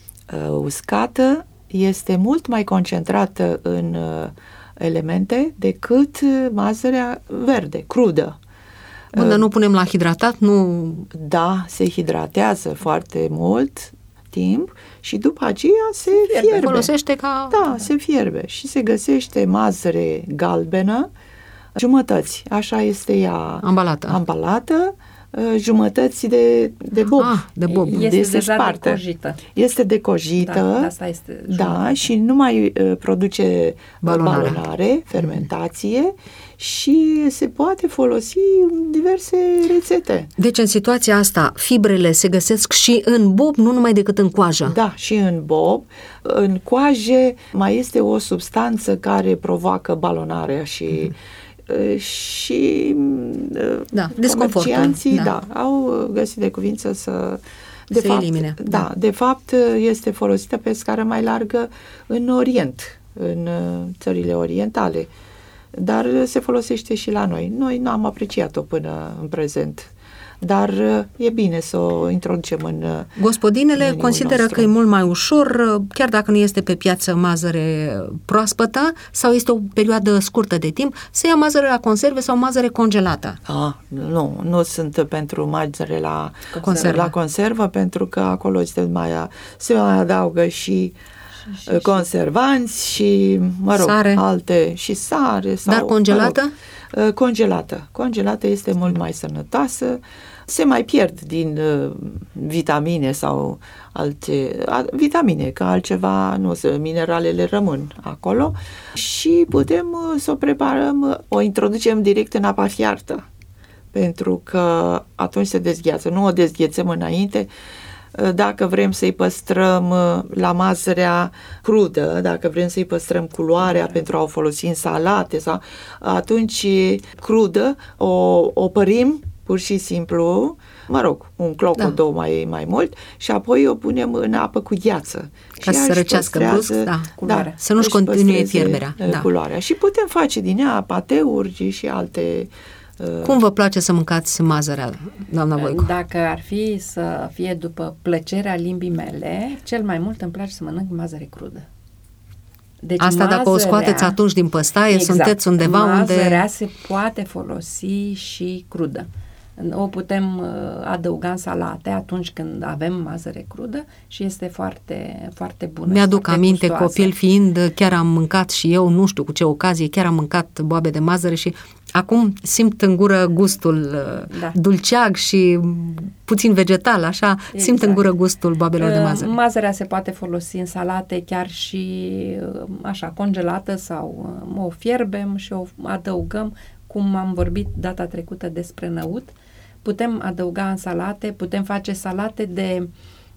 Speaker 3: uscată este mult mai concentrată în elemente decât mazărea verde, crudă.
Speaker 1: Bun, dar nu punem la hidratat? Nu.
Speaker 3: Da, se hidratează foarte mult timp și după aceea se fierbe.
Speaker 1: Folosește ca...
Speaker 3: Da, se fierbe și se găsește mazăre galbenă, jumătăți, așa este ea
Speaker 1: ambalată,
Speaker 3: jumătăți de bob.
Speaker 1: De bob.
Speaker 4: Este deja decojită.
Speaker 3: Este decojită.
Speaker 4: Asta este
Speaker 3: și nu mai produce balonare, fermentație și se poate folosi în diverse rețete.
Speaker 1: Deci în situația asta fibrele se găsesc și în bob, nu numai decât în coajă.
Speaker 3: Da, și în bob. În coaje mai este o substanță care provoacă balonarea și comercianții au găsit de cuvință să
Speaker 1: elimine.
Speaker 3: De fapt este folosită pe scară mai largă în Orient, în țările orientale, dar se folosește și la noi. Noi nu am apreciat-o până în prezent, dar e bine să o introducem în
Speaker 1: Gospodinele consideră că e mult mai ușor, chiar dacă nu este pe piață mazăre proaspătă sau este o perioadă scurtă de timp, să ia mazăre la conserve sau mazăre congelată.
Speaker 3: Nu sunt pentru mazăre la conservă, pentru că acolo se mai adaugă și conservanți și,
Speaker 1: sare.
Speaker 3: Alte, și sare.
Speaker 1: Dar congelată?
Speaker 3: Congelată este mult mai sănătoasă, se mai pierd din vitamine sau alte vitamine, că altceva nu, mineralele rămân acolo și putem să o preparăm, o introducem direct în apa fiartă, pentru că atunci se dezgheață, nu o dezghețăm înainte. Dacă vrem să-i păstrăm la mazărea crudă, dacă vrem să-i păstrăm culoarea pentru a o folosi în salate, atunci crudă o părim pur și simplu, un cloc, două mai mult, și apoi o punem în apă cu gheață.
Speaker 1: Ca să răcească brusc, culoarea. Să nu-și continue fierberea.
Speaker 3: Culoarea. Și putem face din ea pateuri și alte...
Speaker 1: Cum vă place să mâncați mazărea, doamna Voicu?
Speaker 4: Dacă ar fi să fie după plăcerea limbii mele, cel mai mult îmi place să mănânc mazăre crudă. Deci
Speaker 1: asta dacă o scoateți atunci din păstaie, sunteți undeva unde...
Speaker 4: Mazărea se poate folosi și crudă. O putem adăuga în salate atunci când avem mazăre crudă și este foarte, foarte bună.
Speaker 1: Mi-aduc aminte, gustoasă. Copil fiind, chiar am mâncat și eu, nu știu cu ce ocazie, chiar am mâncat boabe de mazăre și acum simt în gură gustul dulceag și puțin vegetal, așa, simt în gură gustul boabelor de mazăre.
Speaker 4: Mazărea se poate folosi în salate chiar și așa, congelată sau o fierbem și o adăugăm, cum am vorbit data trecută despre năut. Putem adăuga în salate, putem face salate de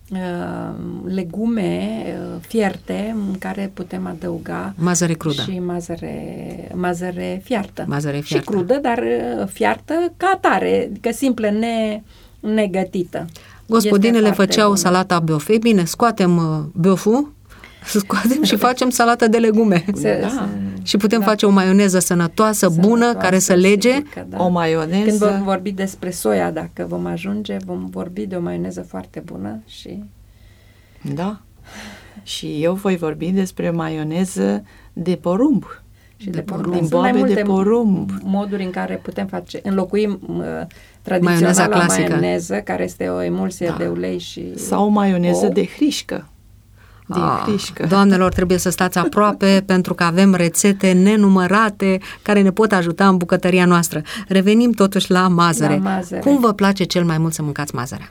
Speaker 4: legume fierte în care putem adăuga
Speaker 1: mazăre crudă
Speaker 4: și mazăre fiartă. Și crudă, dar fiartă ca atare, adică simplă, negătită.
Speaker 1: Gospodinele făceau salata biof. Ei bine, scoatem bioful, scoatem și facem salată de legume. Și putem face o maioneză sănătoasă, bună, care să lege.
Speaker 3: O maioneză.
Speaker 4: Când vom vorbi despre soia, dacă vom ajunge, vom vorbi de o maioneză foarte bună și...
Speaker 3: Da. Și eu voi vorbi despre maioneză de porumb.
Speaker 4: Și de porumb.
Speaker 3: Din boabe de porumb.
Speaker 4: Moduri în care putem înlocuim tradiționala maioneză, care este o emulsie de ulei și
Speaker 3: sau maioneză de hrișcă.
Speaker 1: Doamnelor, trebuie să stați aproape pentru că avem rețete nenumărate care ne pot ajuta în bucătăria noastră. Revenim totuși la mazăre. Cum vă place cel mai mult să mâncați mazărea?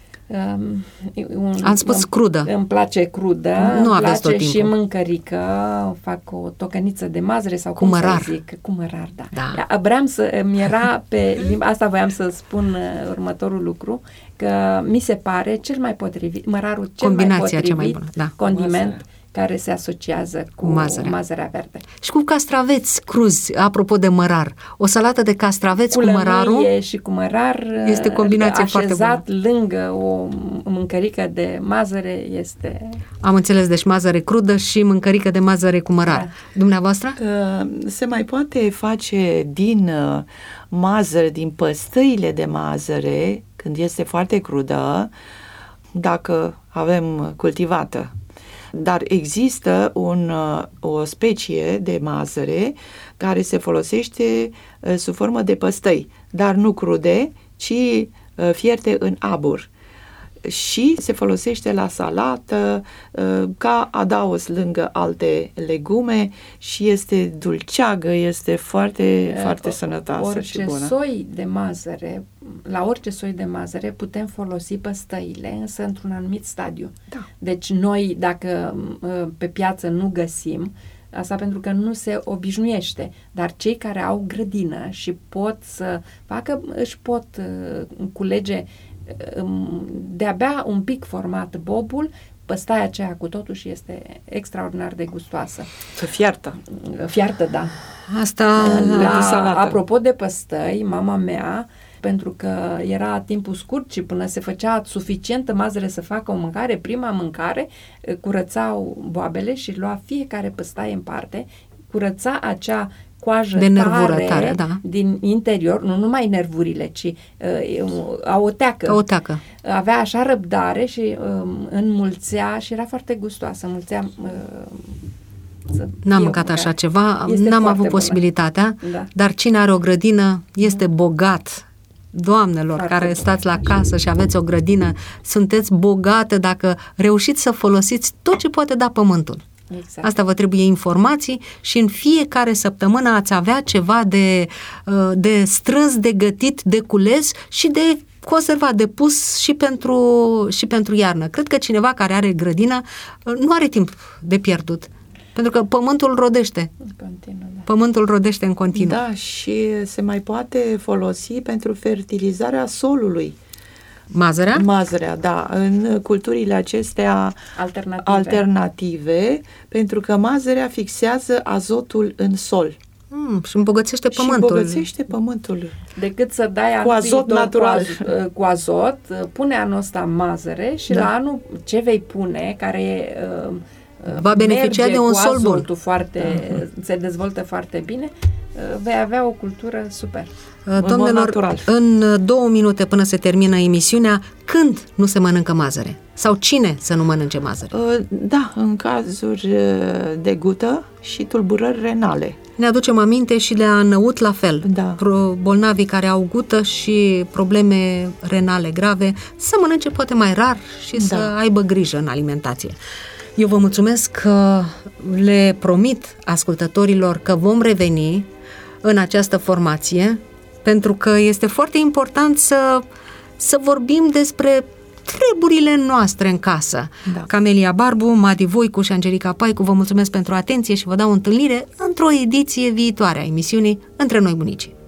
Speaker 1: Am spus crudă.
Speaker 4: Îmi place crudă,
Speaker 1: nu
Speaker 4: îmi
Speaker 1: aveți
Speaker 4: place
Speaker 1: tot
Speaker 4: și mâncărică, fac o tocăniță de mazăre sau
Speaker 1: cu mărar.
Speaker 4: Să zic, cu mărar, da. Vreau mi-era pe limba, asta voiam să spun următorul lucru, că mi se pare cel mai potrivit, mărarul cel mai potrivit
Speaker 1: cea mai bună,
Speaker 4: condiment care se asociază cu mazărea verde.
Speaker 1: Și cu castraveți cruzi, apropo de mărar. O salată de castraveți cu mărarul
Speaker 4: și cu mărar
Speaker 1: este combinație foarte bună.
Speaker 4: Așezat lângă o mâncărică de mazăre este...
Speaker 1: Am înțeles, deci mazăre crudă și mâncărică de mazăre cu mărar. Da. Dumneavoastră?
Speaker 3: Se mai poate face din mazăre, din păstăile de mazăre, când este foarte crudă, dacă avem cultivată. Dar există o specie de mazăre care se folosește sub formă de păstăi, dar nu crude, ci fierte în abur. și se folosește la salată ca adaos lângă alte legume și este dulceagă, este foarte, foarte sănătoasă și bună.
Speaker 4: La orice soi de mazăre putem folosi păstăile, însă într-un anumit stadiu.
Speaker 3: Da.
Speaker 4: Deci noi, dacă pe piață nu găsim, asta pentru că nu se obișnuiește, dar cei care au grădină și pot să facă, își pot culege de-abia un pic format bobul, păstaia aceea cu totul și este extraordinar de gustoasă.
Speaker 3: Fiartă.
Speaker 4: Fiartă, da.
Speaker 1: Asta
Speaker 4: apropo de păstăi, mama mea, pentru că era timpul scurt și până se făcea suficientă mazăre să facă o mâncare, prima mâncare, curățau boabele și lua fiecare păstaie în parte, curăța acea coajă
Speaker 1: de nervurătare, da,
Speaker 4: din interior, nu numai nervurile, ci o teacă. Avea așa răbdare și înmulțea și era foarte gustoasă.
Speaker 1: N-am mâncat așa ceva, n-am avut posibilitatea, dar cine are o grădină este bogat. Doamnelor care stați la casă și aveți o grădină, sunteți bogate dacă reușiți să folosiți tot ce poate da pământul.
Speaker 4: Exact.
Speaker 1: Asta vă trebuie informații și în fiecare săptămână ați avea ceva de strâns, de gătit, de cules și de conservat, de pus și pentru iarnă. Cred că cineva care are grădină nu are timp de pierdut. Pentru că pământul rodește. Pământul rodește în continuu.
Speaker 3: Da, și se mai poate folosi pentru fertilizarea solului.
Speaker 1: Mazărea?
Speaker 3: Mazărea, da. În culturile acestea alternative, pentru că mazărea fixează azotul în sol.
Speaker 1: Și îmbogățește pământul.
Speaker 3: Și îmbogățește pământul.
Speaker 4: Decât să dai
Speaker 3: cu azot natural.
Speaker 4: Cu azot, pune anul ăsta mazăre și la anul ce vei pune, care
Speaker 1: va beneficia de un sol bun.
Speaker 4: Se dezvoltă foarte bine, vei avea o cultură super.
Speaker 1: Domnilor, în 2 minute până se termină emisiunea, când nu se mănâncă mazăre? Sau cine să nu mănânce mazăre?
Speaker 3: Da, în cazuri de gută și tulburări renale.
Speaker 1: Ne aducem aminte și de năut la fel.
Speaker 3: Da.
Speaker 1: Bolnavii care au gută și probleme renale grave să mănânce poate mai rar și să aibă grijă în alimentație. Eu vă mulțumesc că le promit ascultătorilor că vom reveni în această formație, pentru că este foarte important să vorbim despre treburile noastre în casă.
Speaker 3: Da.
Speaker 1: Camelia Barbu, Madi Voicu și Angelica Paicu, vă mulțumesc pentru atenție și vă dau întâlnire într-o ediție viitoare a emisiunii Între Noi Bunicii.